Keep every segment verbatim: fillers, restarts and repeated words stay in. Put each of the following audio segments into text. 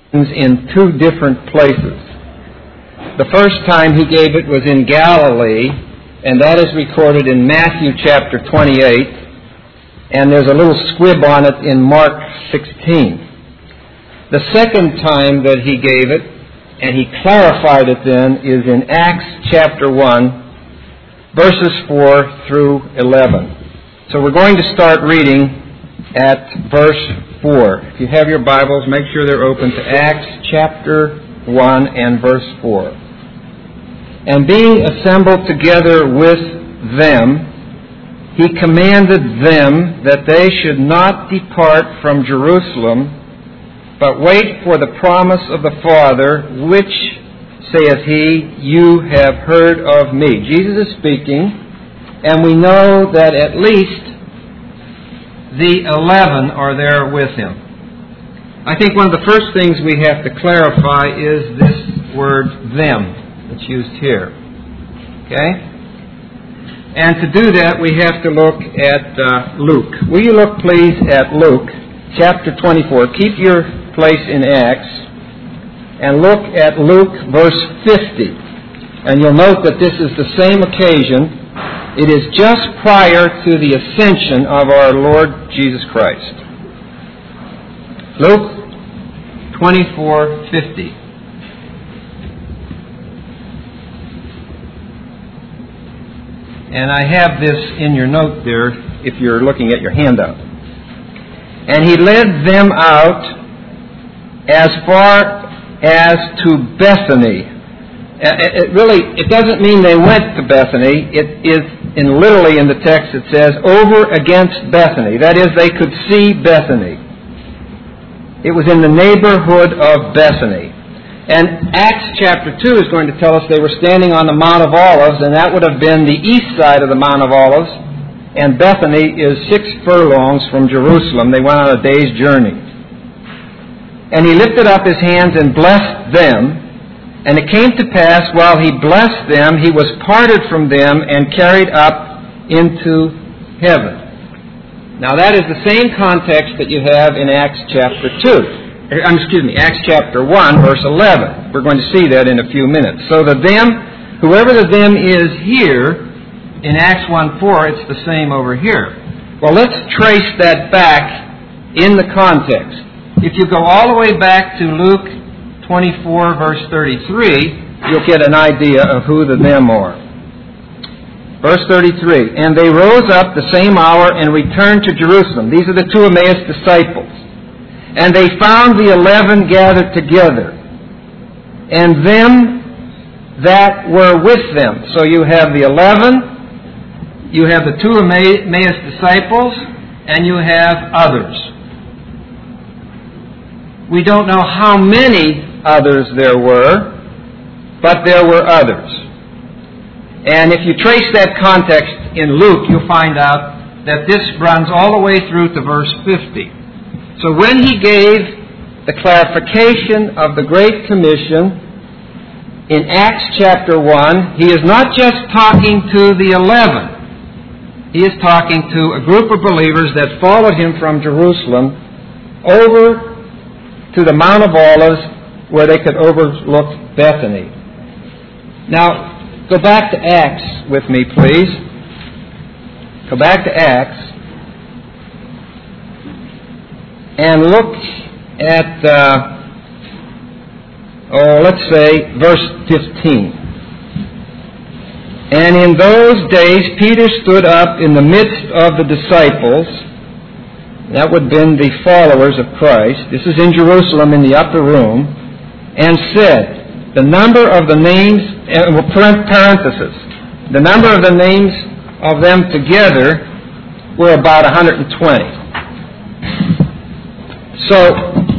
in two different places. The first time he gave it was in Galilee, and that is recorded in Matthew chapter twenty-eight, and there's a little squib on it in Mark sixteen. The second time that he gave it, and he clarified it then, is in Acts chapter one, verses four through eleven. So we're going to start reading at verse four. If you have your Bibles, make sure they're open to Acts chapter one and verse four. And being assembled together with them, he commanded them that they should not depart from Jerusalem, but wait for the promise of the Father, which, saith he, you have heard of me. Jesus is speaking, and we know that at least the eleven are there with him. I think one of the first things we have to clarify is this word them that's used here. Okay? And to do that, we have to look at uh, Luke. Will you look, please, at Luke chapter twenty-four. Keep your place in Acts and look at Luke verse fifty. And you'll note that this is the same occasion. It is just prior to the ascension of our Lord Jesus Christ. Luke twenty-four fifty. And I have this in your note there if you're looking at your handout. And he led them out as far as to Bethany. It really, it doesn't mean they went to Bethany. It is, in literally in the text, it says, over against Bethany. That is, they could see Bethany. It was in the neighborhood of Bethany. And Acts chapter two is going to tell us they were standing on the Mount of Olives, and that would have been the east side of the Mount of Olives. And Bethany is six furlongs from Jerusalem. They went on a day's journey. And he lifted up his hands and blessed them. And it came to pass, while he blessed them, he was parted from them and carried up into heaven. Now that is the same context that you have in Acts chapter two. Excuse me, Acts chapter one, verse eleven. We're going to see that in a few minutes. So the them, whoever the them is here, in Acts one four, it's the same over here. Well, let's trace that back in the context. If you go all the way back to Luke twenty-four, verse thirty-three, you'll get an idea of who the them are. Verse thirty-three, and they rose up the same hour and returned to Jerusalem. These are the two Emmaus disciples. And they found the eleven gathered together, and them that were with them. So you have the eleven, you have the two Emmaus disciples, and you have others. We don't know how many others there were, but there were others. And if you trace that context in Luke, you'll find out that this runs all the way through to verse fifty. So when he gave the clarification of the Great Commission in Acts chapter one, he is not just talking to the eleven. He is talking to a group of believers that followed him from Jerusalem over to the Mount of Olives where they could overlook Bethany. Now, go back to Acts with me, please. Go back to Acts. And look at, uh, oh, let's say, verse fifteen. And in those days Peter stood up in the midst of the disciples. That would have been the followers of Christ. This is in Jerusalem in the upper room. And said, the number of the names, uh, parenthesis, the number of the names of them together were about one hundred twenty. So,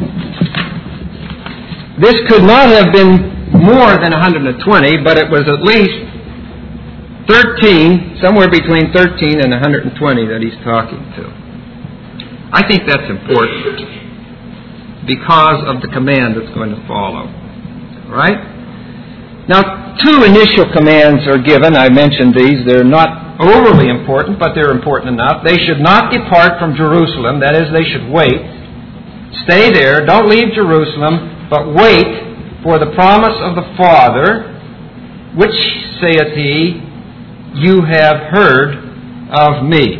this could not have been more than one hundred twenty, but it was at least thirteen, somewhere between thirteen and one hundred twenty that he's talking to. I think that's important because of the command that's going to follow. Right? Now, two initial commands are given. I mentioned these. They're not overly important, but they're important enough. They should not depart from Jerusalem. That is, they should wait. Stay there. Don't leave Jerusalem but wait for the promise of the Father, which, saith he, you have heard of me.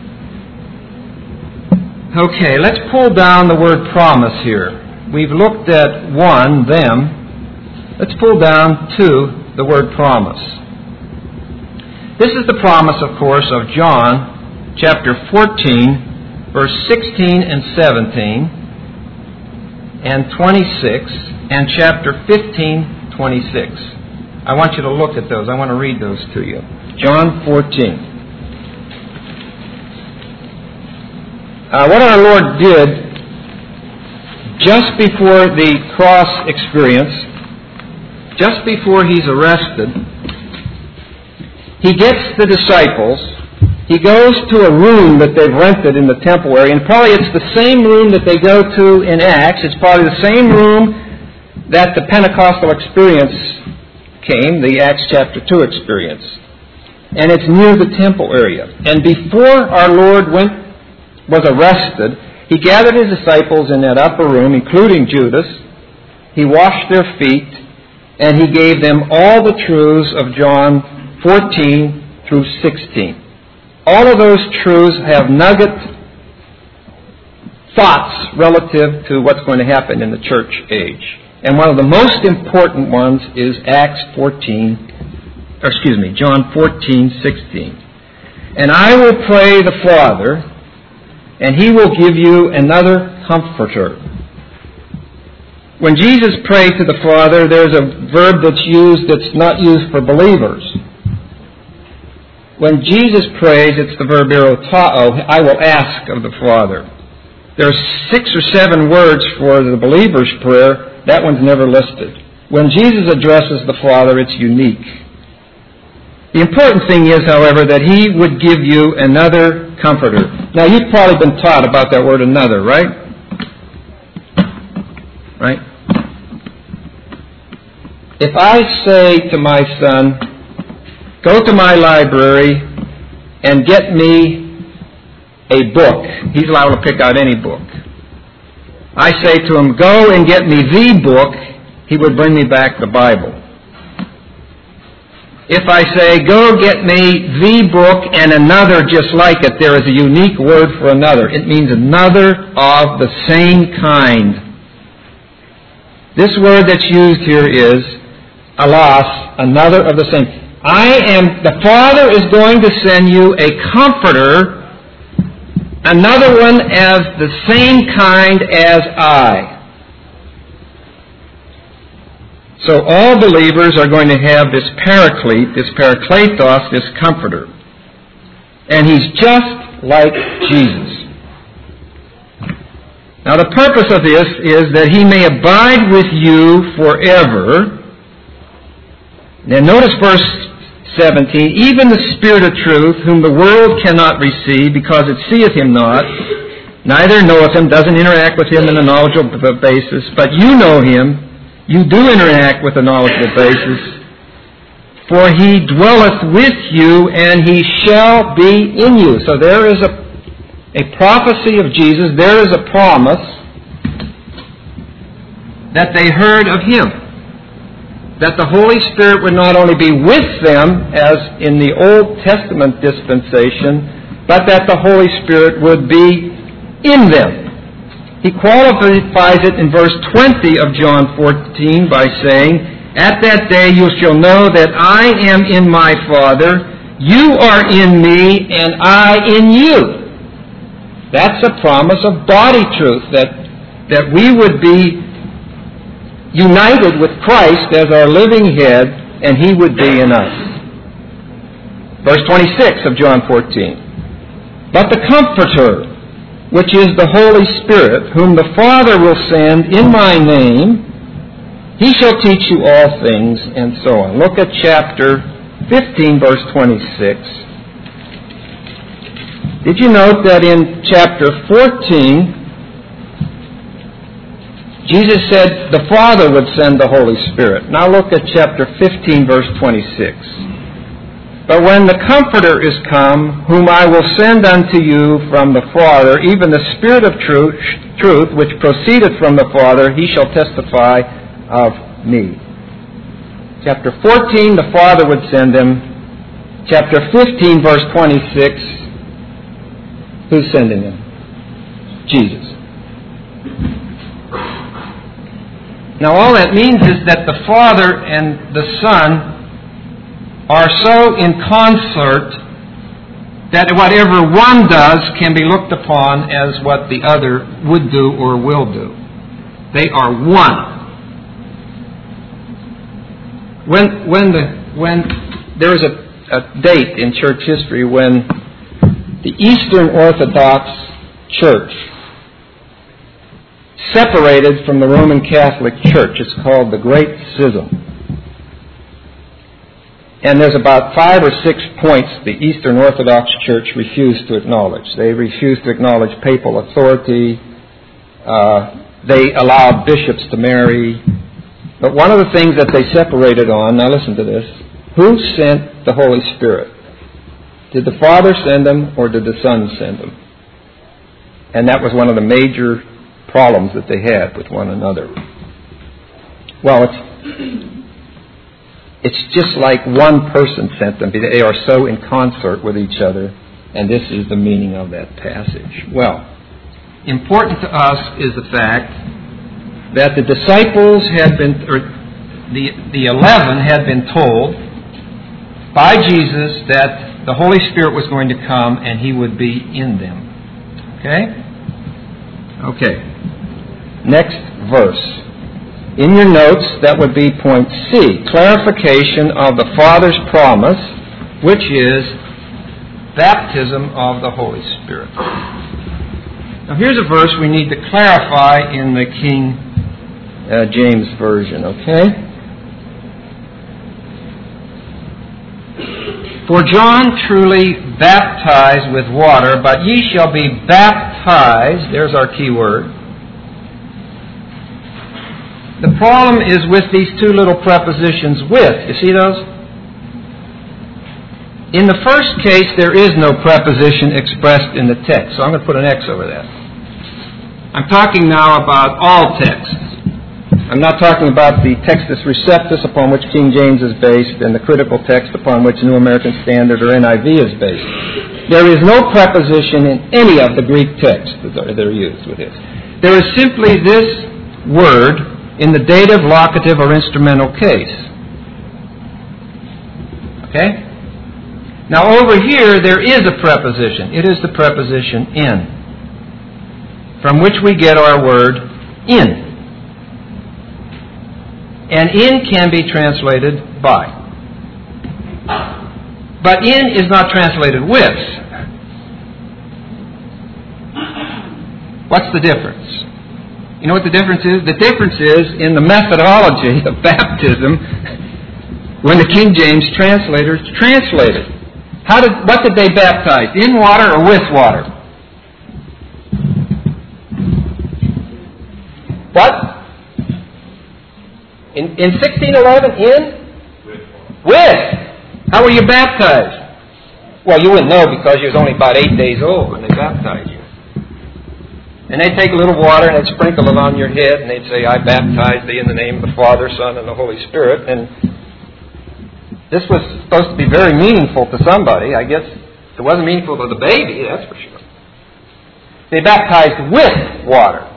Okay, let's pull down the word promise here. We've looked at one, them. Let's pull down two, the word promise. This is the promise, of course, of John chapter fourteen, verse sixteen and seventeen, and twenty-six, and chapter fifteen, twenty-six. I want you to look at those. I want to read those to you. John fourteen. Uh, what our Lord did just before the cross experience, just before He's arrested, He gets the disciples, He goes to a room that they've rented in the temple area, and probably it's the same room that they go to in Acts. It's probably the same room that the Pentecostal experience came, the Acts chapter two experience. And it's near the temple area. And before our Lord went, was arrested, He gathered His disciples in that upper room, including Judas. He washed their feet, and He gave them all the truths of John fourteen through sixteen. All of those truths have nugget thoughts relative to what's going to happen in the church age. And one of the most important ones is Acts fourteen, or excuse me, John fourteen, sixteen. And I will pray the Father, and He will give you another Comforter. When Jesus prayed to the Father, there's a verb that's used that's not used for believers. When Jesus prays, it's the verb erotao, I will ask of the Father. There are six or seven words for the believer's prayer. That one's never listed. When Jesus addresses the Father, it's unique. The important thing is, however, that He would give you another Comforter. Now, you've probably been taught about that word another, right? Right? If I say to my son, go to my library and get me a book, he's allowed to pick out any book. I say to him, go and get me the book, he would bring me back the Bible. If I say, go get me the book and another just like it, there is a unique word for another. It means another of the same kind. This word that's used here is alas, another of the same. I am, the Father is going to send you a Comforter, another one as the same kind as I. So all believers are going to have this paraclete, this parakletos, this Comforter. And He's just like Jesus. Now the purpose of this is that He may abide with you forever. Now notice verse seventeen, even the Spirit of truth, whom the world cannot receive, because it seeth Him not, neither knoweth Him, doesn't interact with Him in a knowledgeable basis, but you know Him, you do interact with a knowledgeable basis, for He dwelleth with you, and He shall be in you. So there is a, a prophecy of Jesus, there is a promise that they heard of Him, that the Holy Spirit would not only be with them, as in the Old Testament dispensation, but that the Holy Spirit would be in them. He qualifies it in verse twenty of John fourteen by saying, at that day you shall know that I am in my Father, you are in me, and I in you. That's a promise of body truth, that, that we would be united with Christ as our living head, and He would be in us. Verse twenty-six of John fourteen. But the Comforter, which is the Holy Spirit, whom the Father will send in my name, He shall teach you all things, and so on. Look at chapter fifteen, verse twenty-six. Did you note that in chapter fourteen, Jesus said the Father would send the Holy Spirit. Now look at chapter fifteen, verse twenty-six. But when the Comforter is come, whom I will send unto you from the Father, even the Spirit of truth, truth which proceedeth from the Father, he shall testify of me. Chapter fourteen, the Father would send him. Chapter fifteen, verse twenty-six, who's sending him? Jesus. Now all that means is that the Father and the Son are so in concert that whatever one does can be looked upon as what the other would do or will do. They are one. When when the when there is a, a date in church history when the Eastern Orthodox Church separated from the Roman Catholic Church. It's called the Great Schism. And there's about five or six points the Eastern Orthodox Church refused to acknowledge. They refused to acknowledge papal authority. Uh, they allowed bishops to marry. But one of the things that they separated on, now listen to this, who sent the Holy Spirit? Did the Father send him or did the Son send him? And that was one of the major problems that they had with one another. Well, it's it's just like one person sent them. They are so in concert with each other, and this is the meaning of that passage. Well, important to us is the fact that the disciples had been, or the, the eleven had been told by Jesus that the Holy Spirit was going to come and He would be in them. Okay? Okay. Next verse. In your notes, that would be point C, clarification of the Father's promise, which is baptism of the Holy Spirit. Now here's a verse we need to clarify in the King uh, James Version, okay? For John truly baptized with water, but ye shall be baptized, there's our key word. The problem is with these two little prepositions, with. You see those? In the first case, there is no preposition expressed in the text, so I'm going to put an X over that. I'm talking now about all texts. I'm not talking about the Textus Receptus upon which King James is based and the critical text upon which New American Standard or N I V is based. There is no preposition in any of the Greek texts that are used with this. There is simply this word in the dative, locative, or instrumental case. Okay? Now over here, there is a preposition. It is the preposition in, from which we get our word in. And in can be translated by. But in is not translated with. What's the difference? You know what the difference is? The difference is in the methodology of baptism when the King James translators translated. How did, what did they baptize? In water or with water? What? In, in sixteen eleven, in? With. With. How were you baptized? Well, you wouldn't know because you was only about eight days old when they baptized you. And they'd take a little water and they'd sprinkle it on your head and they'd say, I baptize thee in the name of the Father, Son, and the Holy Spirit. And this was supposed to be very meaningful to somebody. I guess it wasn't meaningful to the baby, that's for sure. They baptized with water.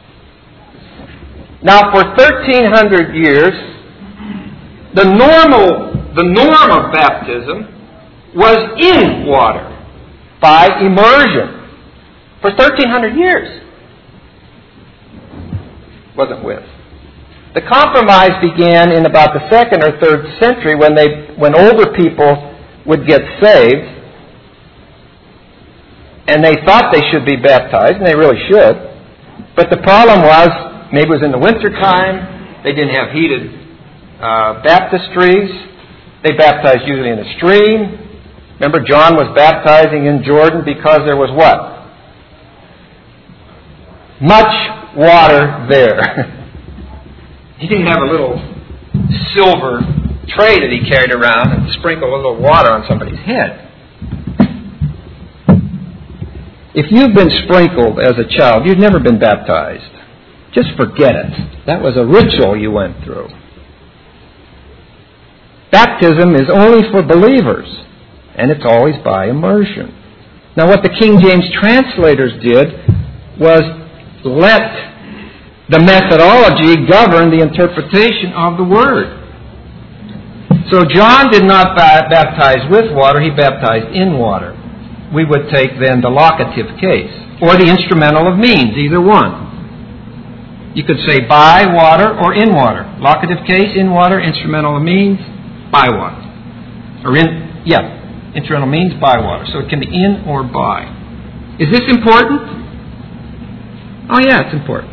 Now, for thirteen hundred years, the normal, the norm of baptism was in water by immersion for thirteen hundred years. Wasn't with. The compromise began in about the second or third century when they, when older people would get saved, and they thought they should be baptized, and they really should. But the problem was, maybe it was in the winter time, they didn't have heated uh, baptistries. They baptized usually in a stream. Remember, John was baptizing in Jordan because there was what? Much water there. He didn't have a little silver tray that he carried around and sprinkle a little water on somebody's head. If you've been sprinkled as a child, you've never been baptized. Just forget it. That was a ritual you went through. Baptism is only for believers, and it's always by immersion. Now, what the King James translators did was let the methodology govern the interpretation of the Word. So John did not baptize with water, he baptized in water. We would take then the locative case, or the instrumental of means, either one. You could say by water or in water. Locative case, in water, instrumental of means, by water. Or in, yeah, instrumental means by water. So it can be in or by. Is this important? Oh yeah, it's important.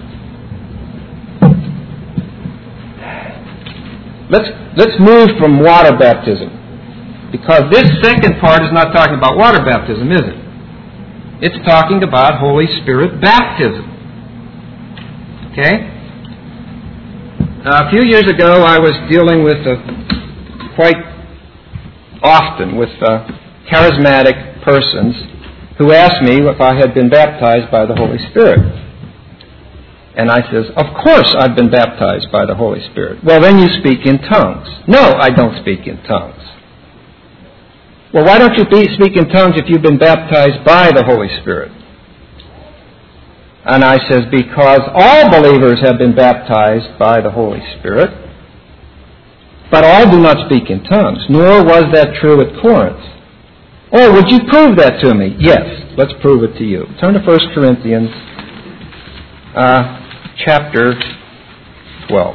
Let's, let's move from water baptism. Because this second part is not talking about water baptism, is it? It's talking about Holy Spirit baptism. Okay? Uh, a few years ago, I was dealing with a, quite often with uh, charismatic persons who asked me if I had been baptized by the Holy Spirit. And I says, of course I've been baptized by the Holy Spirit. Well, then you speak in tongues. No, I don't speak in tongues. Well, why don't you speak in tongues if you've been baptized by the Holy Spirit? And I says, because all believers have been baptized by the Holy Spirit, but all do not speak in tongues, nor was that true at Corinth. Oh, would you prove that to me? Yes, let's prove it to you. Turn to First Corinthians uh, chapter twelve.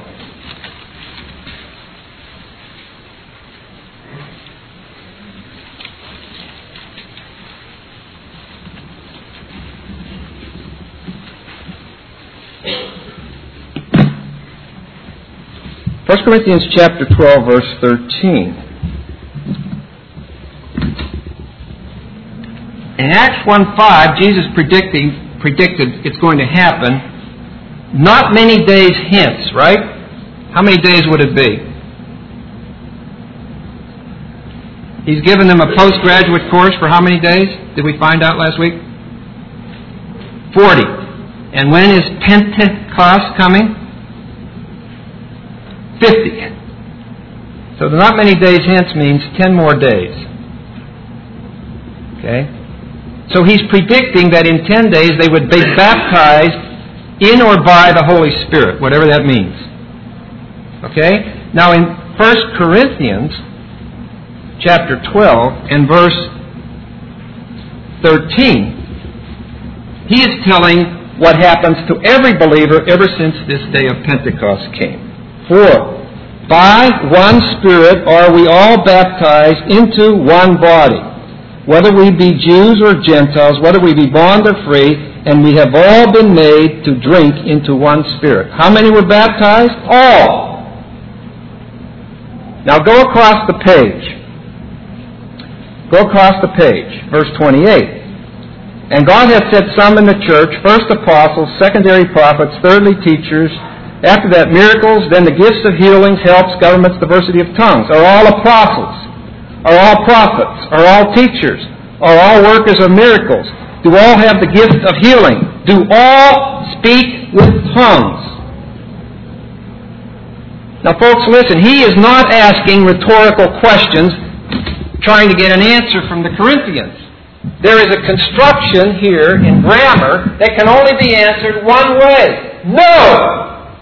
First Corinthians chapter twelve, verse thirteen. In Acts one five, Jesus predicting, predicted it's going to happen not many days hence, right? How many days would it be? He's given them a postgraduate course for how many days? Did we find out last week? Forty. And when is Pentecost coming? Fifty. So the not many days hence means ten more days. Okay? So he's predicting that in ten days they would be baptized in or by the Holy Spirit, whatever that means. Okay? Now in First Corinthians chapter twelve and verse thirteen, he is telling what happens to every believer ever since this day of Pentecost came. For by one Spirit are we all baptized into one body, whether we be Jews or Gentiles, whether we be bond or free, and we have all been made to drink into one Spirit. How many were baptized? All. Now go across the page. Go across the page, verse twenty-eight. And God hath set some in the church, first apostles, secondary prophets, thirdly teachers, after that miracles, then the gifts of healings, helps, governments, diversity of tongues. Are all apostles? Are all prophets? Are all teachers? Are all workers of miracles? Do all have the gift of healing? Do all speak with tongues? Now folks, listen, he is not asking rhetorical questions trying to get an answer from the Corinthians. There is a construction here in grammar that can only be answered one way. No!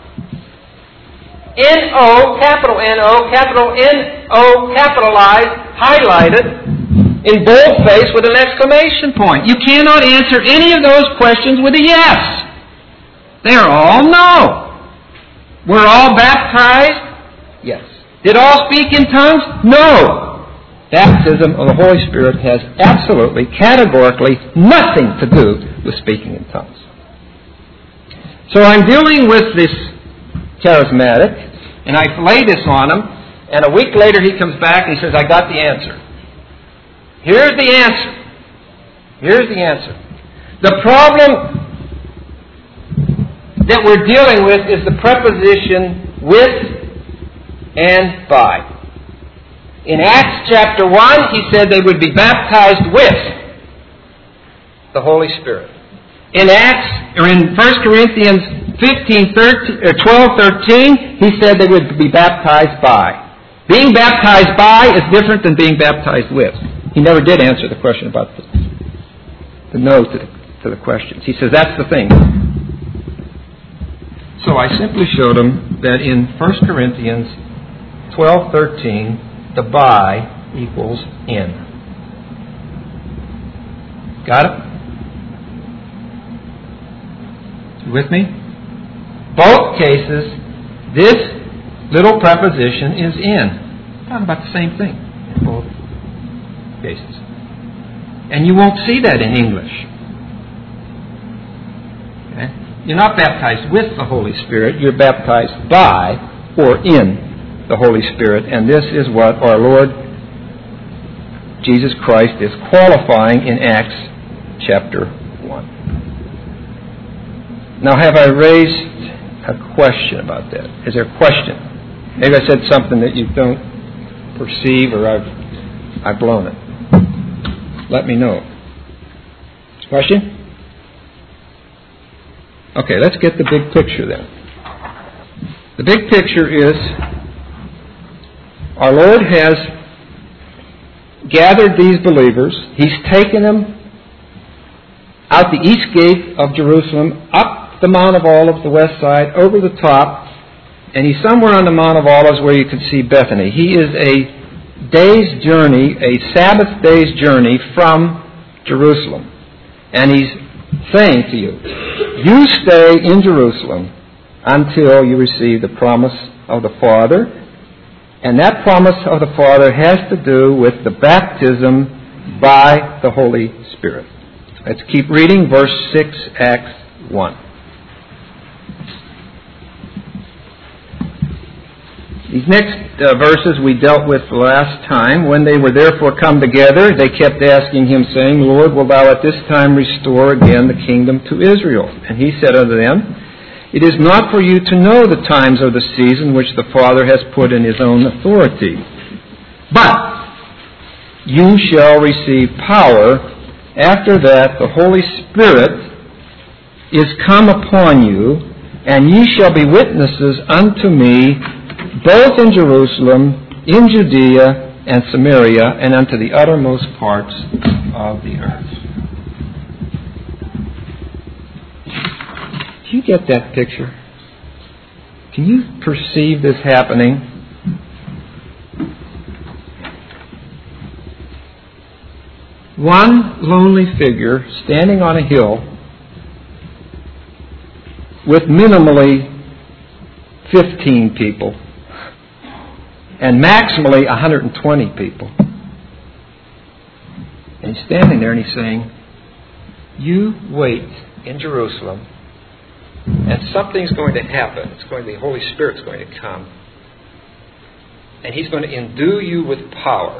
N O, capital N O, capital N O, capitalized, highlighted, in boldface with an exclamation point. You cannot answer any of those questions with a yes. They are all no. Were all baptized? Yes. Did all speak in tongues? No. Baptism of the Holy Spirit has absolutely, categorically nothing to do with speaking in tongues. So I'm dealing with this charismatic, and I lay this on him, and a week later he comes back and he says, I got the answer. Here's the answer. Here's the answer. The problem that we're dealing with is the preposition with and by. In Acts chapter one, he said they would be baptized with the Holy Spirit. In Acts, or in First Corinthians fifteen, thirteen, or twelve, thirteen, he said they would be baptized by. Being baptized by is different than being baptized with. He never did answer the question about the, the no to the, to the questions. He says that's the thing. So I simply showed him that in First Corinthians twelve, thirteen, the by equals in. Got it? You with me? Both cases, this little preposition is in. Talking about the same thing in both cases. And you won't see that in English. Okay? You're not baptized with the Holy Spirit. You're baptized by or in the Holy Spirit. And this is what our Lord Jesus Christ is qualifying in Acts chapter one. Now, have I raised a question about that? Is there a question? Maybe I said something that you don't perceive, or I've I've blown it. Let me know. Question? Okay, let's get the big picture then. The big picture is our Lord has gathered these believers. He's taken them out the east gate of Jerusalem, up the Mount of Olives, the west side, over the top, and he's somewhere on the Mount of Olives where you can see Bethany. He is a day's journey, a Sabbath day's journey from Jerusalem. And he's saying to you, you stay in Jerusalem until you receive the promise of the Father. And that promise of the Father has to do with the baptism by the Holy Spirit. Let's keep reading verse six, Acts one. These next uh, verses we dealt with last time. When they were therefore come together, they kept asking him, saying, Lord, wilt thou at this time restore again the kingdom to Israel? And he said unto them, It is not for you to know the times or the season which the Father has put in his own authority. But you shall receive power after that the Holy Spirit is come upon you, and ye shall be witnesses unto me both in Jerusalem, in Judea, and Samaria, and unto the uttermost parts of the earth. Do you get that picture? Can you perceive this happening? One lonely figure standing on a hill with minimally fifteen people and maximally one hundred twenty people. And he's standing there and he's saying, you wait in Jerusalem and something's going to happen. It's going to, the Holy Spirit's going to come. And he's going to endue you with power.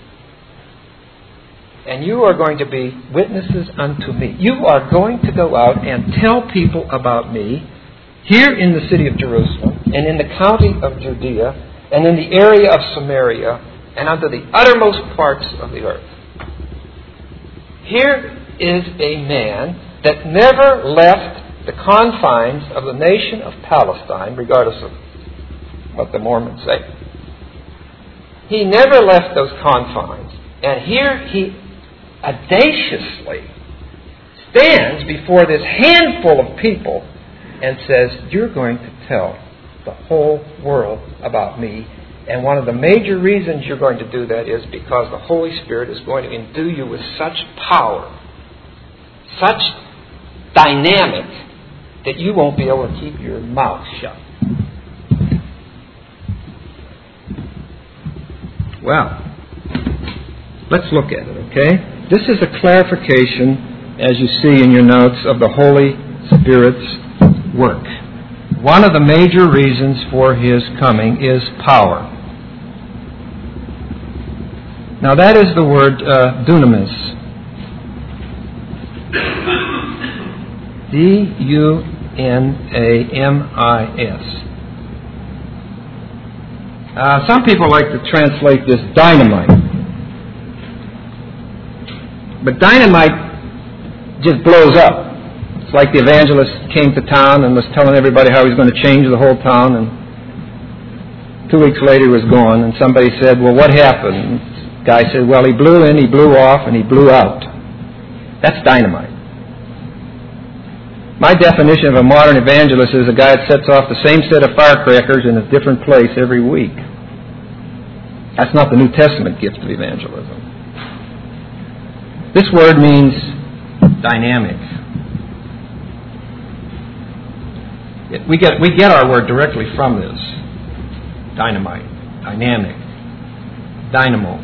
And you are going to be witnesses unto me. You are going to go out and tell people about me here in the city of Jerusalem and in the county of Judea and in the area of Samaria and unto the uttermost parts of the earth. Here is a man that never left the confines of the nation of Palestine, regardless of what the Mormons say. He never left those confines. And here he audaciously stands before this handful of people and says, you're going to tell the whole world about me. And one of the major reasons you're going to do that is because the Holy Spirit is going to endue you with such power, such dynamic, that you won't be able to keep your mouth shut. Well, let's look at it, okay? This is a clarification, as you see in your notes, of the Holy Spirit's work. One of the major reasons for His coming is power. Now that is the word uh, dunamis. D U N A M I S. Uh, some people like to translate this dynamite. But dynamite just blows up. It's like the evangelist came to town and was telling everybody how he was going to change the whole town, and two weeks later he was gone, and somebody said, well, what happened? And the guy said, well, he blew in, he blew off, and he blew out. That's dynamite. My definition of a modern evangelist is a guy that sets off the same set of firecrackers in a different place every week. That's not the New Testament gift of evangelism. This word means dynamic. It, we get we get our word directly from this. Dynamite, dynamic, dynamo.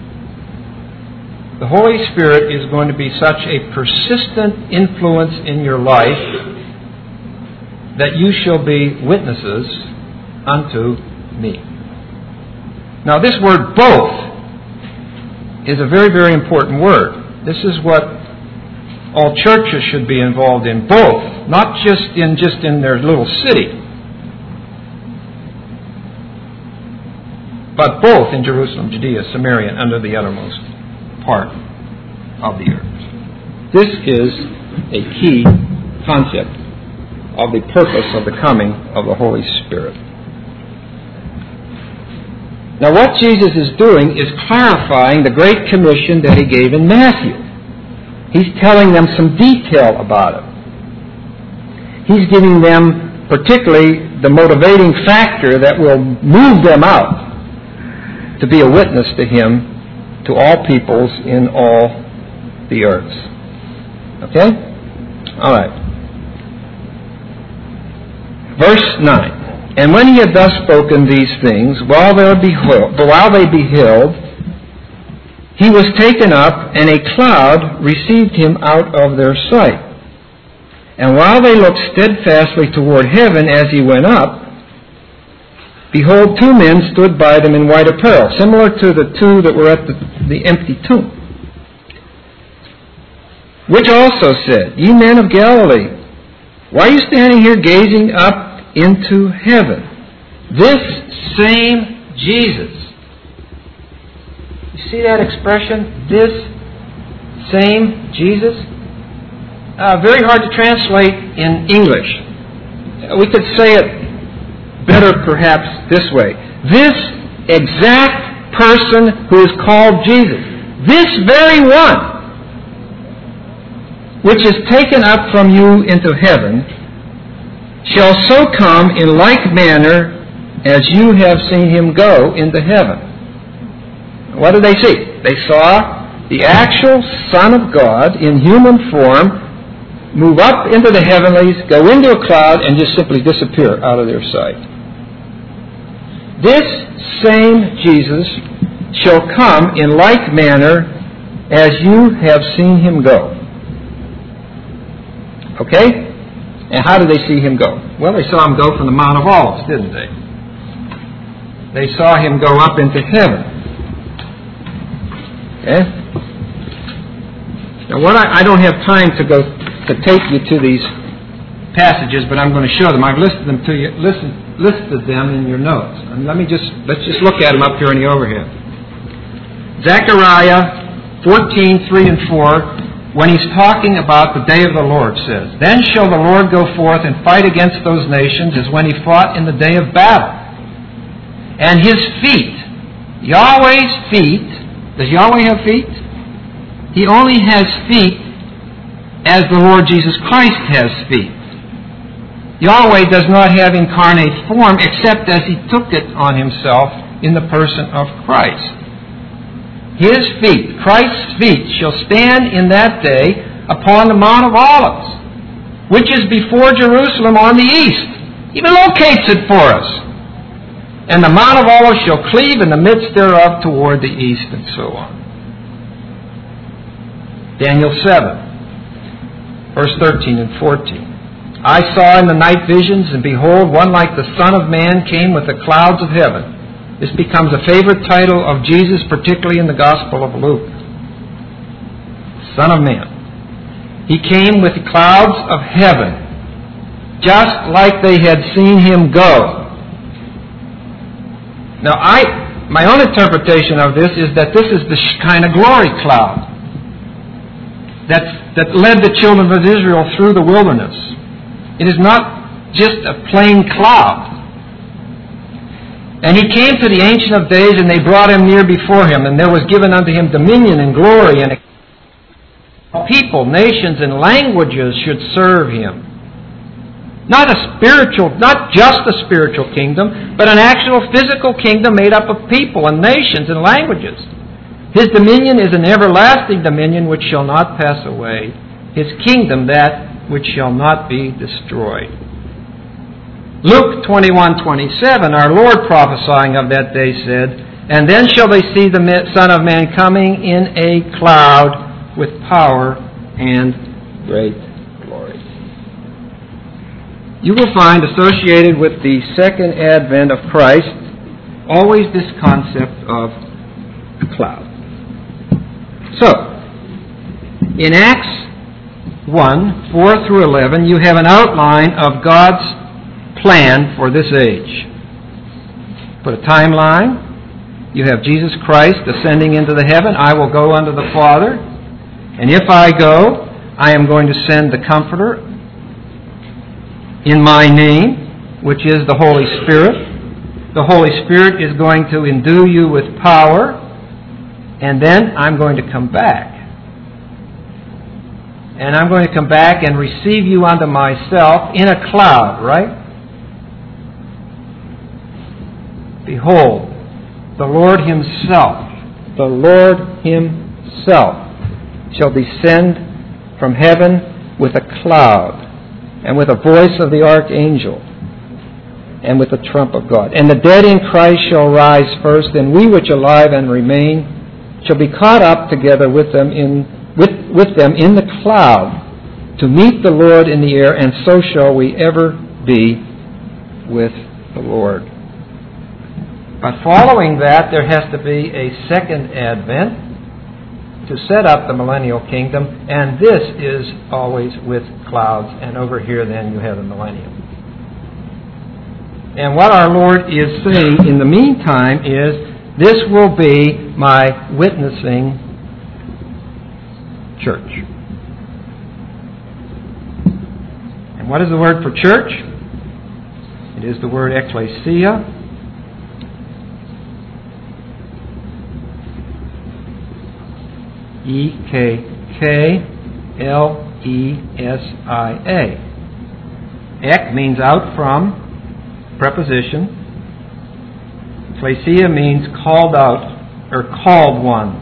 The Holy Spirit is going to be such a persistent influence in your life that you shall be witnesses unto me. Now, this word both is a very, very important word. This is what all churches should be involved in, both, not just in just in their little city, but both in Jerusalem, Judea, Samaria, and under the uttermost part of the earth. This is a key concept of the purpose of the coming of the Holy Spirit. Now, what Jesus is doing is clarifying the Great Commission that He gave in Matthew. He's telling them some detail about it. He's giving them particularly the motivating factor that will move them out to be a witness to Him to all peoples in all the earths. Okay? All right. Verse nine. And when He had thus spoken these things, while they beheld, while they beheld, He was taken up, and a cloud received Him out of their sight. And while they looked steadfastly toward heaven as He went up, behold, two men stood by them in white apparel, similar to the two that were at the, the empty tomb, which also said, Ye men of Galilee, why are you standing here gazing up into heaven? This same Jesus. You see that expression? This same Jesus? Uh, very hard to translate in English. We could say it better perhaps this way. This exact person who is called Jesus, this very one, which is taken up from you into heaven, shall so come in like manner as you have seen Him go into heaven. What did they see? They saw the actual Son of God in human form move up into the heavenlies, go into a cloud, and just simply disappear out of their sight. This same Jesus shall come in like manner as you have seen Him go. Okay? And how did they see Him go? Well, they saw Him go from the Mount of Olives, didn't they? They saw Him go up into heaven. Okay? Now, what I, I don't have time to go to take you to these passages, but I'm going to show them. I've listed them to you. Listen. Listed them in your notes. And let me just let's just look at them up here in the overhead. Zechariah fourteen, three and four, when he's talking about the day of the Lord, says, Then shall the Lord go forth and fight against those nations as when He fought in the day of battle. And His feet, Yahweh's feet, does Yahweh have feet? He only has feet as the Lord Jesus Christ has feet. Yahweh does not have incarnate form except as He took it on Himself in the person of Christ. His feet, Christ's feet, shall stand in that day upon the Mount of Olives, which is before Jerusalem on the east. He locates it for us. And the Mount of Olives shall cleave in the midst thereof toward the east, and so on. Daniel seven, verse thirteen and fourteen. I saw in the night visions, and behold, one like the Son of Man came with the clouds of heaven. This becomes a favorite title of Jesus, particularly in the Gospel of Luke. Son of Man. He came with the clouds of heaven, just like they had seen Him go. Now, I, my own interpretation of this is that this is the Shekinah glory cloud that's, that led the children of Israel through the wilderness. It is not just a plain cloud. And he came to the Ancient of Days, and they brought him near before him, and there was given unto him dominion and glory, and people, nations, and languages should serve him. Not a spiritual, not just a spiritual kingdom, but an actual physical kingdom made up of people and nations and languages. His dominion is an everlasting dominion which shall not pass away. His kingdom that which shall not be destroyed. Luke twenty-one twenty-seven, our Lord prophesying of that day said, "And then shall they see the Son of Man coming in a cloud with power and great glory." You will find associated with the second advent of Christ always this concept of a cloud. So, in Acts one, four through eleven, you have an outline of God's plan for this age. Put a timeline. You have Jesus Christ ascending into the heaven. I will go unto the Father, and if I go, I am going to send the Comforter in my name, which is the Holy Spirit. The Holy Spirit is going to endue you with power, and then I'm going to come back. And I'm going to come back and receive you unto myself in a cloud, right? Behold, the Lord Himself, the Lord Himself shall descend from heaven with a cloud, and with a voice of the archangel, and with the trump of God. And the dead in Christ shall rise first, and we which are alive and remain shall be caught up together with them in with, with them in the cloud to meet the Lord in the air, and so shall we ever be with the Lord. But following that, there has to be a second advent to set up the millennial kingdom, and this is always with clouds, and over here then you have the millennium. And what our Lord is saying in the meantime is, this will be my witnessing church. And what is the word for church? It is the word ecclesia. E K K L E S I A. Ek means out from, preposition. Ecclesia means called out, or called ones.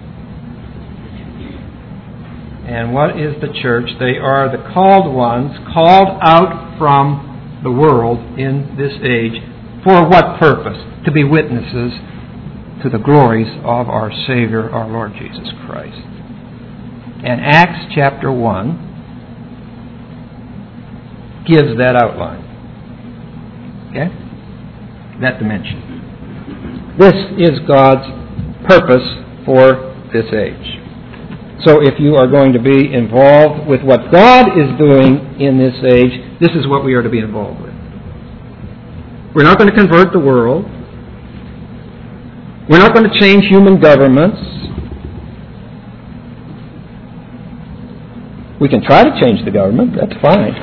And what is the church? They are the called ones, called out from the world in this age. For what purpose? To be witnesses to the glories of our Savior, our Lord Jesus Christ. And Acts chapter one gives that outline. Okay? That dimension. This is God's purpose for this age. So if you are going to be involved with what God is doing in this age, this is what we are to be involved with. We're not going to convert the world. We're not going to change human governments. We can try to change the government. That's fine.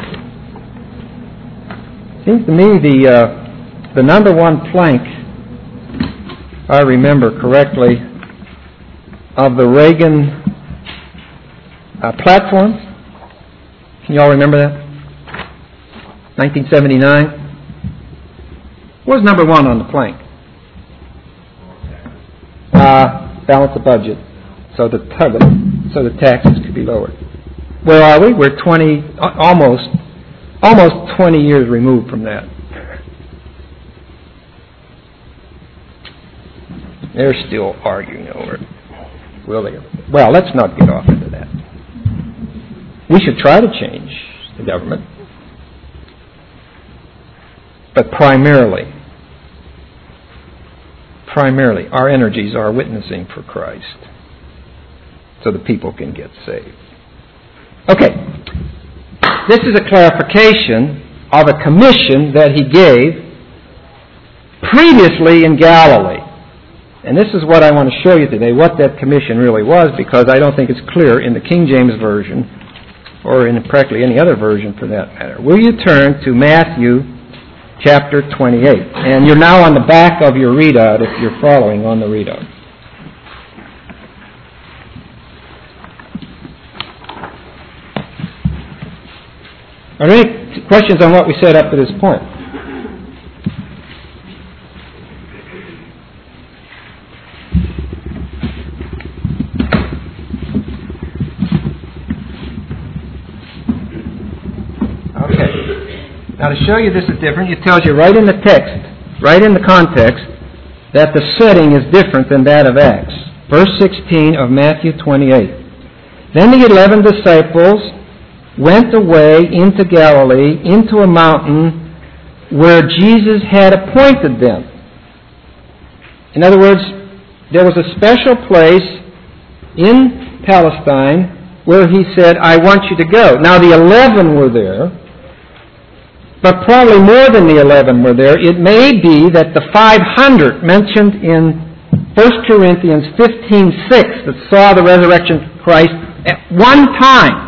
Seems to me the uh, the number one plank, if I remember correctly, of the Reagan uh, platform. Can you all remember that? nineteen seventy-nine. What was number one on the plank? Uh, balance the budget, so the so the taxes could be lowered. Where are we? We're twenty, almost, almost twenty years removed from that. They're still arguing over it. Will they? Well, let's not get off into that. We should try to change the government, but primarily. Primarily, our energies are witnessing for Christ so the people can get saved. Okay. This is a clarification of a commission that He gave previously in Galilee. And this is what I want to show you today, what that commission really was, because I don't think it's clear in the King James Version or in practically any other version for that matter. Will you turn to Matthew chapter twenty-eight? And you're now on the back of your readout if you're following on the readout. Are there any questions on what we said up to this point? Now, to show you this is different, it tells you right in the text, right in the context, that the setting is different than that of Acts. Verse sixteen of Matthew twenty-eight. Then the eleven disciples went away into Galilee, into a mountain where Jesus had appointed them. In other words, there was a special place in Palestine where he said, I want you to go. Now, the eleven were there, but probably more than the eleven were there. It may be that the five hundred mentioned in First Corinthians fifteen six that saw the resurrection of Christ at one time.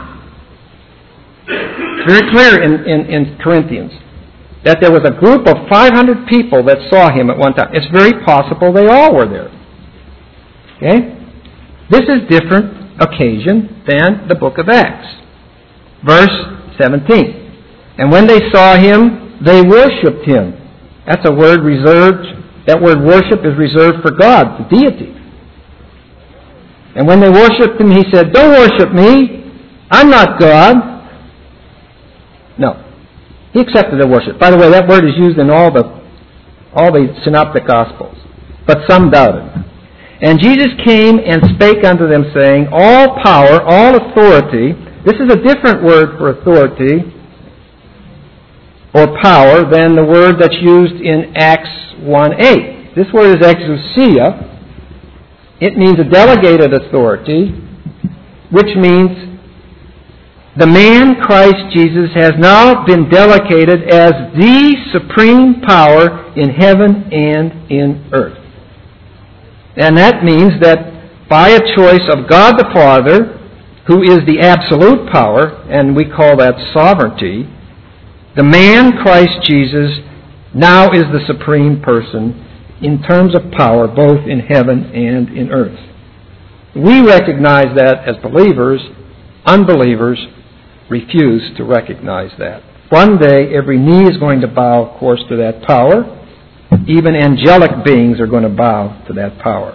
It's very clear in, in, in Corinthians that there was a group of five hundred people that saw him at one time. It's very possible they all were there. Okay? This is different occasion than the book of Acts. Verse seventeen. And when they saw him, they worshipped him. That's a word reserved, that word worship is reserved for God, the deity. And when they worshipped him, he said, don't worship me. I'm not God. No. He accepted their worship. By the way, that word is used in all the all the synoptic gospels. But some doubted. And Jesus came and spake unto them, saying, all power, all authority. This is a different word for authority or power than the word that's used in Acts one eight. This word is exousia. It means a delegated authority, which means the man, Christ Jesus, has now been delegated as the supreme power in heaven and in earth. And that means that by a choice of God the Father, who is the absolute power, and we call that sovereignty, the man, Christ Jesus, now is the supreme person in terms of power, both in heaven and in earth. We recognize that as believers. Unbelievers refuse to recognize that. One day, every knee is going to bow, of course, to that power. Even angelic beings are going to bow to that power.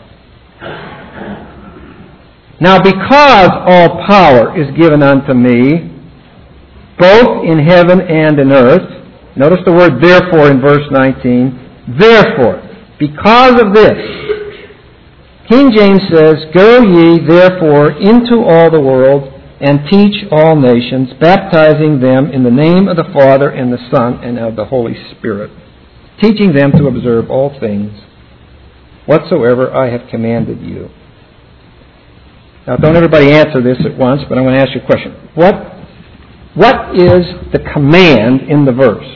Now, because all power is given unto me, both in heaven and in earth. Notice the word therefore in verse nineteen. Therefore, because of this, King James says, go ye therefore into all the world and teach all nations, baptizing them in the name of the Father and the Son and of the Holy Spirit, teaching them to observe all things whatsoever I have commanded you. Now, don't everybody answer this at once, but I'm going to ask you a question. What What is the command in the verse?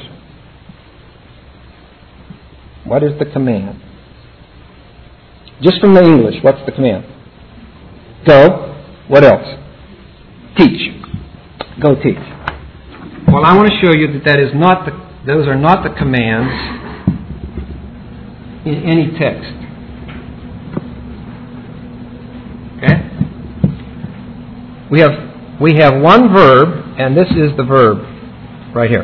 What is the command? Just from the English, what's the command? Go. What else? Teach. Go teach. Well, I want to show you that, that is not the, those are not the commands in any text. Okay? We have we have one verb, and this is the verb right here.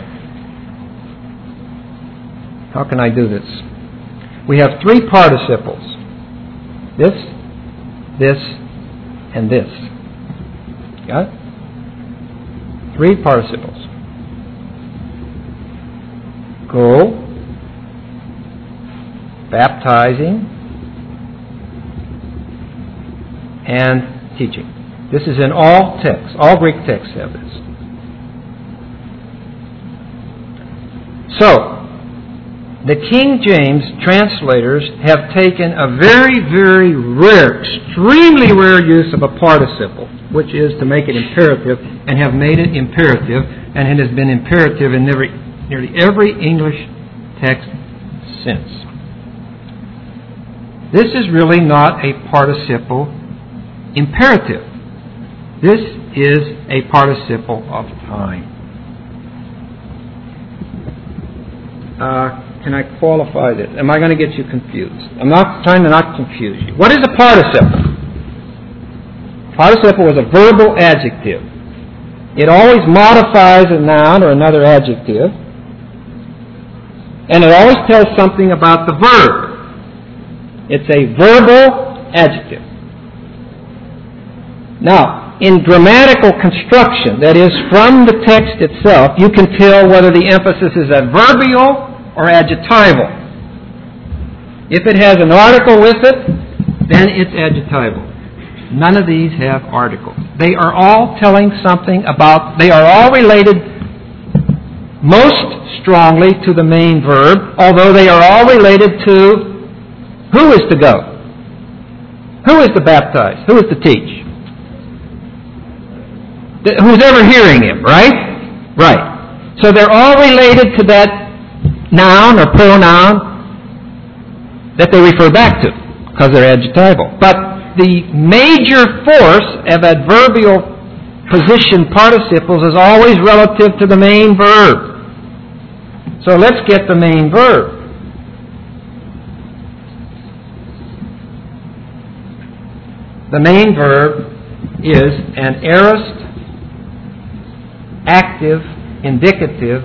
How can I do this? We have three participles. This, this, and this. Got it? Three participles. Go, baptizing, and teaching. This is in all texts. All Greek texts have this. So, the King James translators have taken a very, very rare, extremely rare use of a participle, which is to make it imperative, and have made it imperative, and it has been imperative in nearly, nearly every English text since. This is really not a participle imperative. This is a participle of time. Uh, can I qualify this? Am I going to get you confused? I'm not trying to not confuse you. What is a participle? Participle is a verbal adjective. It always modifies a noun or another adjective, and it always tells something about the verb. It's a verbal adjective. Now, in grammatical construction, that is, from the text itself, you can tell whether the emphasis is adverbial or adjectival. If it has an article with it, then it's adjectival. None of these have articles. They are all telling something about, they are all related most strongly to the main verb, although they are all related to who is to go, who is to baptize, who is to teach. Who's ever hearing him, right? Right. So they're all related to that noun or pronoun that they refer back to, because they're adjectival. But the major force of adverbial position participles is always relative to the main verb. So let's get the main verb. The main verb is an aorist, active, indicative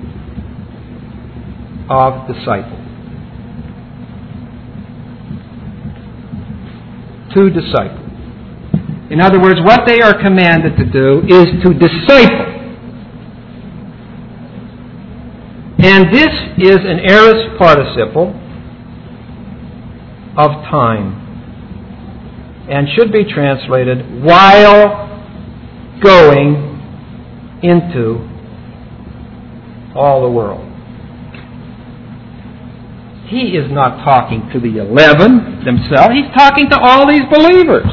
of disciple. To disciple. In other words, what they are commanded to do is to disciple. And this is an aorist participle of time, and should be translated while going into all the world. He is not talking to the eleven themselves. He's talking to all these believers.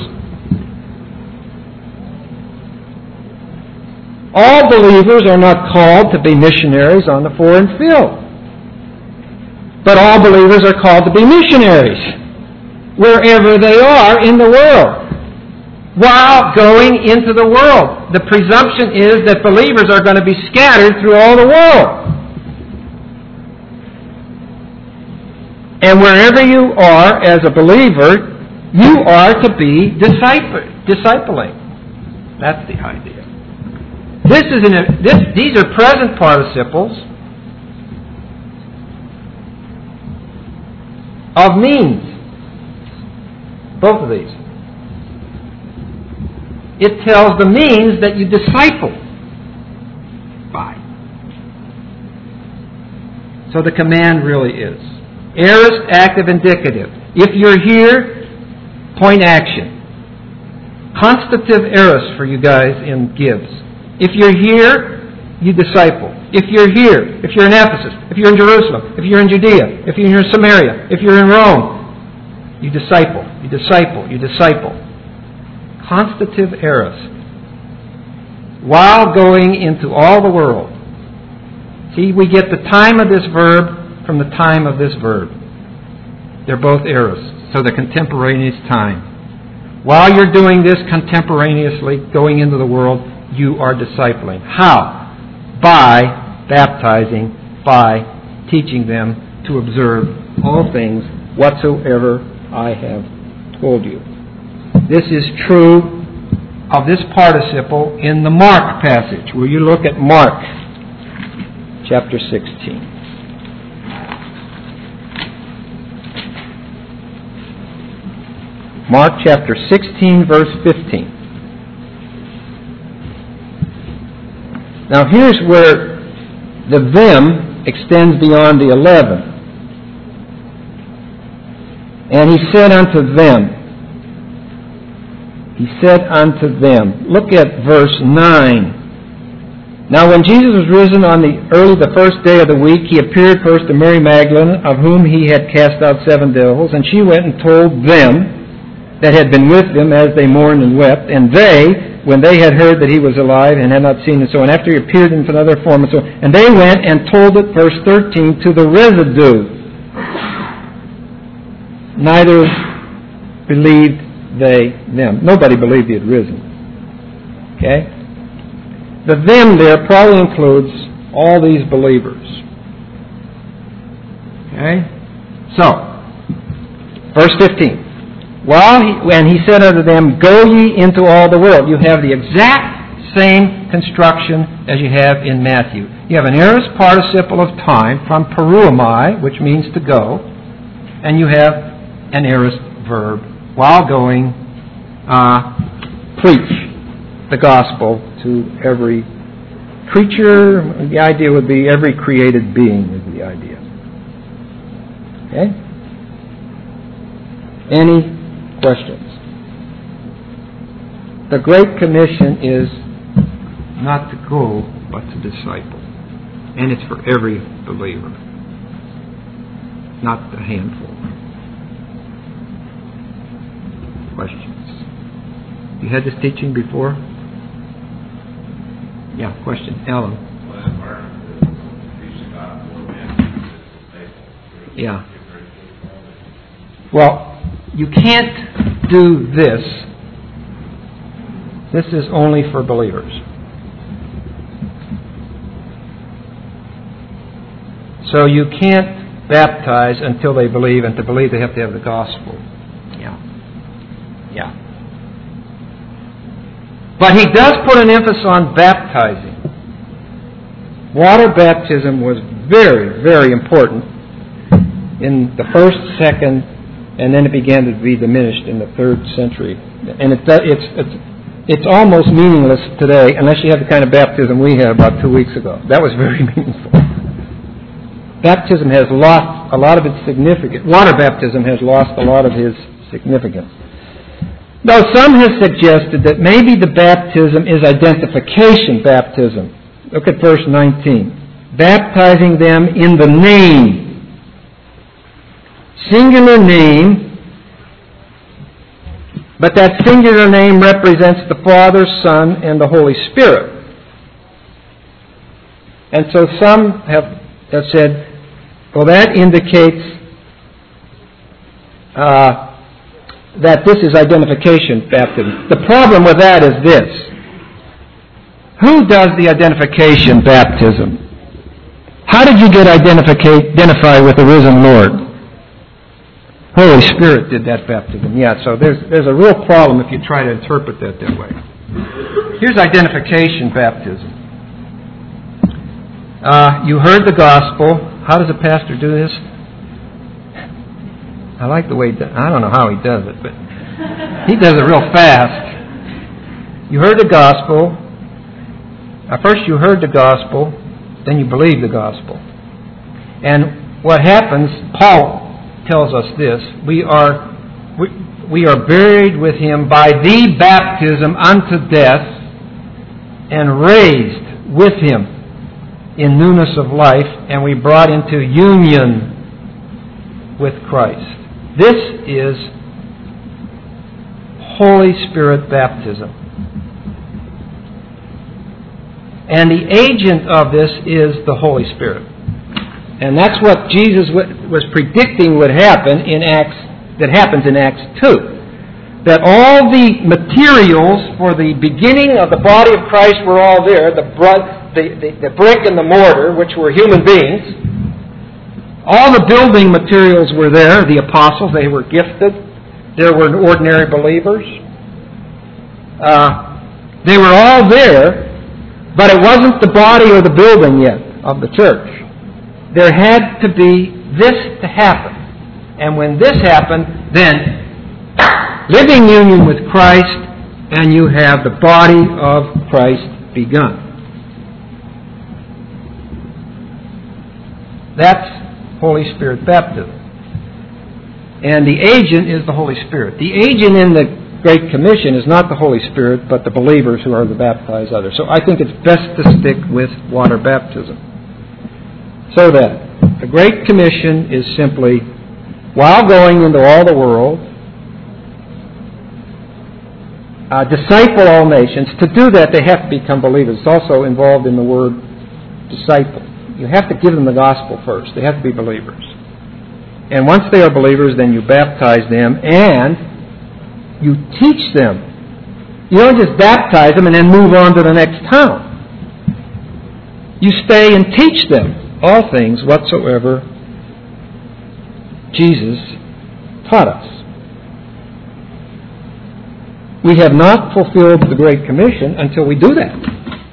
All believers are not called to be missionaries on the foreign field. But all believers are called to be missionaries wherever they are in the world, while going into the world. The presumption is that believers are going to be scattered through all the world. And wherever you are as a believer, you are to be disciple, discipling. That's the idea. This is an, this, these are present participles of means. Both of these. It tells the means that you disciple by. So the command really is aorist, active, indicative. If you're here, point action. Constative aorist for you guys in Gibbs. If you're here, you disciple. If you're here, if you're in Ephesus, if you're in Jerusalem, if you're in Judea, if you're in Samaria, if you're in Rome, you disciple, you disciple, you disciple. Constative aorist. While going into all the world. See, we get the time of this verb from the time of this verb. They're both aorists, so they're contemporaneous time. While you're doing this contemporaneously, going into the world, you are discipling. How? By baptizing, by teaching them to observe all things whatsoever I have told you. This is true of this participle in the Mark passage, where you look at Mark chapter sixteen. Mark chapter sixteen, verse fifteen. Now here's where the them extends beyond the eleven. And he said unto them, he said unto them, look at verse nine. Now when Jesus was risen on the early the first day of the week, he appeared first to Mary Magdalene, of whom he had cast out seven devils, and she went and told them that had been with him as they mourned and wept. And they, when they had heard that he was alive and had not seen him, so and after he appeared in another form, and so and they went and told it, verse thirteen, to the residue. neither believed they them. Nobody believed he had risen. Okay? The them there probably includes all these believers. Okay? So, verse fifteen. While he, and he said unto them, Go ye into all the world. You have the exact same construction as you have in Matthew. You have an aorist participle of time from peruomai, which means to go, and you have an aorist verb, while going, uh, preach the gospel to every creature. The idea would be every created being is the idea. Okay? Any questions? The Great Commission is not to go, but to disciple. And it's for every believer, not the handful. Questions? You had this teaching before? Yeah, question. Alan. Yeah. Well, you can't do this. This is only for believers. So you can't baptize until they believe, and to believe they have to have the gospel. Yeah. Yeah. But he does put an emphasis on baptizing. Water baptism was very, very important in the first, second, and then it began to be diminished in the third century. And it, it's, it's, it's almost meaningless today unless you have the kind of baptism we had about two weeks ago. That was very meaningful. Baptism has lost a lot of its significance. Water baptism has lost a lot of his significance. Though some have suggested that maybe the baptism is identification baptism. Look at verse nineteen. Baptizing them in the name. Singular name, but that singular name represents the Father, Son, and the Holy Spirit. And so some have, have said, well, that indicates uh, that this is identification baptism. The problem with that is this. Who does the identification baptism? How did you get identified with the risen Lord? Holy Spirit did that baptism. Yeah, so there's there's a real problem if you try to interpret that that way. Here's identification baptism. Uh, you heard the gospel. How does a pastor do this? I like the way he does, I don't know how he does it, but he does it real fast. You heard the gospel. Uh, first you heard the gospel, then you believe the gospel. And what happens, Paul tells us this, we are we, we are buried with him by the baptism unto death and raised with him in newness of life, and we brought into union with Christ. This is Holy Spirit baptism. And the agent of this is the Holy Spirit. And that's what Jesus was predicting would happen in Acts, that happens in Acts two. That all the materials for the beginning of the body of Christ were all there, the, the, the, the brick and the mortar, which were human beings. All the building materials were there, the apostles, they were gifted. There were ordinary believers. Uh, they were all there, but it wasn't the body or the building yet of the church. There had to be this to happen. And when this happened, then living union with Christ, and you have the body of Christ begun. That's Holy Spirit baptism. And the agent is the Holy Spirit. The agent in the Great Commission is not the Holy Spirit, but the believers who are the baptized others. So I think it's best to stick with water baptism. So that the Great Commission is simply, while going into all the world, uh, disciple all nations. To do that, they have to become believers. It's also involved in the word disciple. You have to give them the gospel first. They have to be believers. And once they are believers, then you baptize them and you teach them. You don't just baptize them and then move on to the next town. You stay and teach them all things whatsoever Jesus taught us. We have not fulfilled the Great Commission until we do that.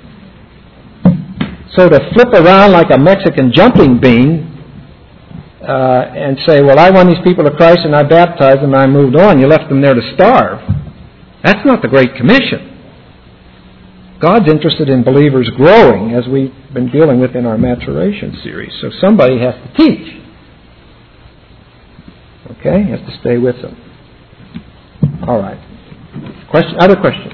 So to flip around like a Mexican jumping bean uh, and say, well, I won these people to Christ and I baptized them and I moved on, you left them there to starve. That's not the Great Commission. God's interested in believers growing, as we've been dealing with in our maturation series. So somebody has to teach. Okay? You have to stay with them. All right. Question, other questions?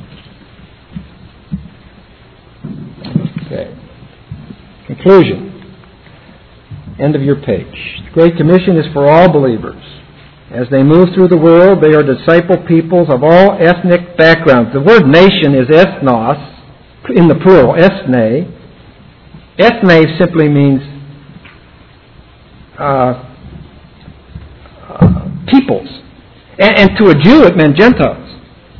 Okay. Conclusion. End of your page. The Great Commission is for all believers. As they move through the world, they are disciple peoples of all ethnic backgrounds. The word nation is ethnos, in the plural, ethne. Ethne simply means uh, uh, peoples. And, and to a Jew, it meant Gentiles.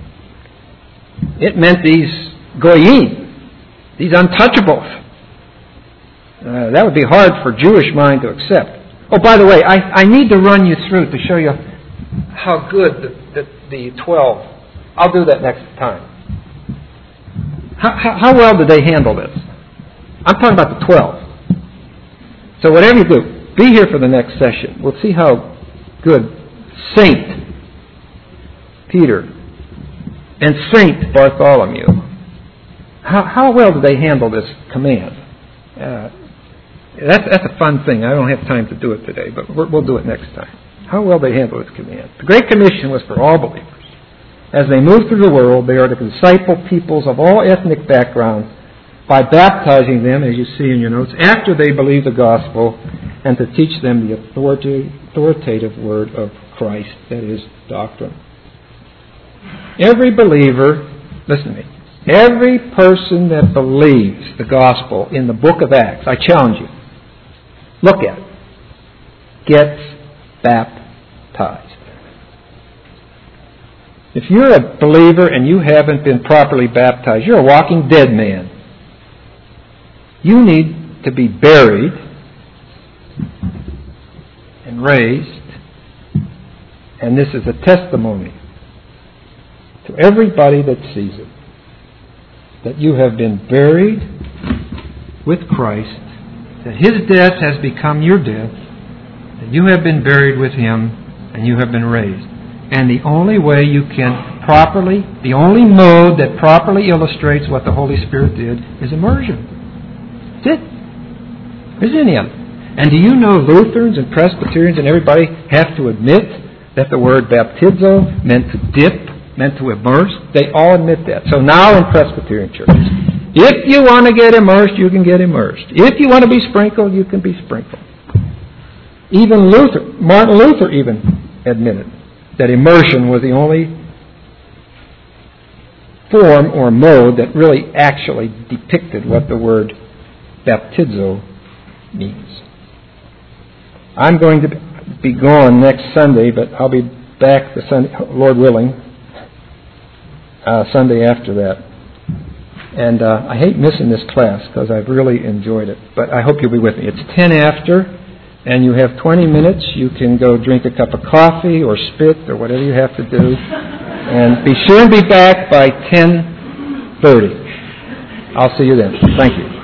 It meant these goyim, these untouchables. Uh, that would be hard for Jewish mind to accept. Oh, by the way, I, I need to run you through to show you how good the, the, the twelve. I'll do that next time. How, how, how well did they handle this? I'm talking about the twelve. So whatever you do, be here for the next session. We'll see how good Saint Peter and Saint Bartholomew, how, how well did they handle this command? Uh, That's, that's a fun thing. I don't have time to do it today, but we'll do it next time. How well they handle this command. The Great Commission was for all believers. As they move through the world, they are to disciple peoples of all ethnic backgrounds by baptizing them, as you see in your notes, after they believe the gospel, and to teach them the authoritative word of Christ, that is, doctrine. Every believer, listen to me, every person that believes the gospel in the book of Acts, I challenge you, look at it, gets baptized. If you're a believer and you haven't been properly baptized, you're a walking dead man. You need to be buried and raised, and this is a testimony to everybody that sees it, that you have been buried with Christ, that His death has become your death, that you have been buried with Him, and you have been raised. And the only way you can properly, the only mode that properly illustrates what the Holy Spirit did is immersion. That's it. There isn't any other. And do you know Lutherans and Presbyterians and everybody have to admit that the word baptizo meant to dip, meant to immerse? They all admit that. So now in Presbyterian churches, if you want to get immersed, you can get immersed. If you want to be sprinkled, you can be sprinkled. Even Luther, Martin Luther even admitted that immersion was the only form or mode that really actually depicted what the word baptizo means. I'm going to be gone next Sunday, but I'll be back the Sunday, Lord willing, uh, Sunday after that. And uh, I hate missing this class because I've really enjoyed it. But I hope you'll be with me. It's ten after. And you have twenty minutes. You can go drink a cup of coffee or spit or whatever you have to do. And be sure and be back by ten thirty. I'll see you then. Thank you.